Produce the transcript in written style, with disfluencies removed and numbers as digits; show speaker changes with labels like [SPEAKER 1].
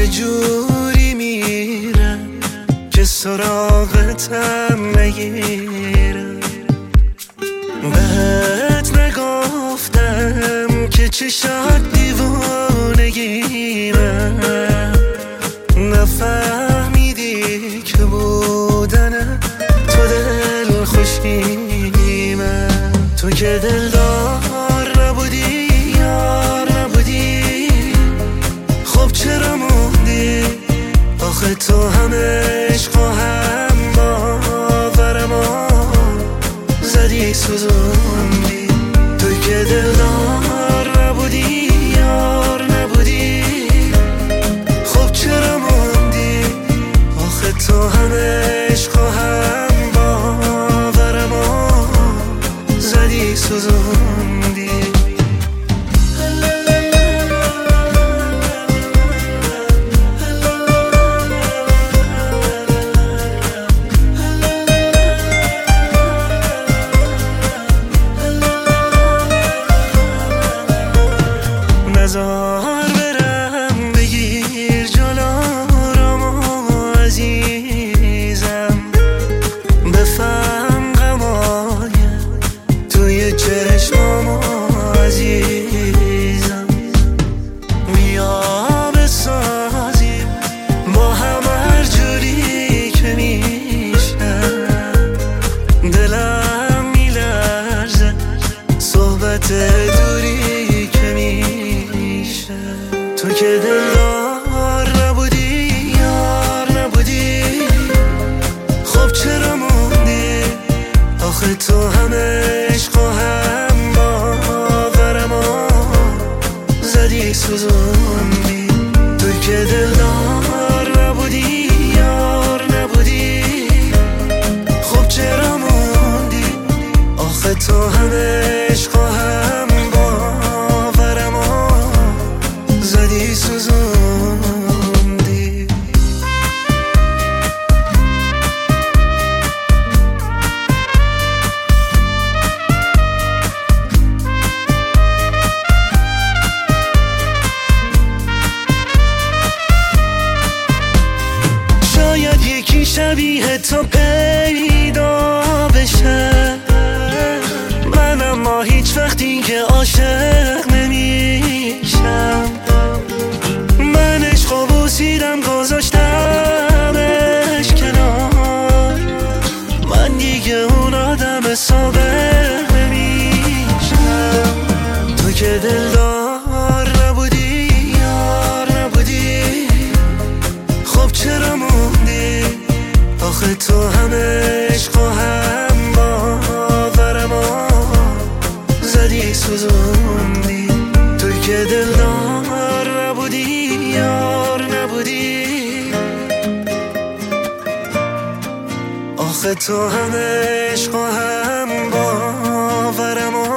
[SPEAKER 1] جوری میرم که سراغتم نگیرم. بهت نگفتم که چشات دیوانگیمه، نفهمیدی که بودن تو دل خوشیمه. تو که دلدار نبودی، یار نبودی، خب چرا موندی؟ آخه تو هم عشق و هم باورمو زدی سوزوندی. تو که دلدار نبودی، یار نبودی، خب چرا موندی؟ آخه تو هم عشق و هم باورمو زدی سوزوندی. نزار برم بگیر جلومو عزیزم، بفهم غمای توی چشمامو عزیزم. بیا بسازیم با هم هر جوری که میشه، دلم میلرزه صحبت دوری که میشه. تو که دلدار نبودی، یار نبودی، خب چرا موندی؟ آخه تو هم عشق و هم باورمو زدی سوزوندی. تو که دلدار نبودی، یار نبودی، خب چرا موندی؟ آخه تو هم عشق و هم باورمو زدی سوزوندی. شاید یکی شبیه تو پیدا بشه، من اما هیچ وقتی که عاشق نمیشم. من عشقو بوسیدم گذاشتمش کنار، من دیگه اون آدم سابق نمیشم. تو که دلدار نبودی، یار نبودی، خب چرا موندی؟ آخه تو هم عشق و هم باورمو زدی سوزوندی. تو که دلدار نبودی، یار نبودی، آخه تو هم عشق و هم باورمو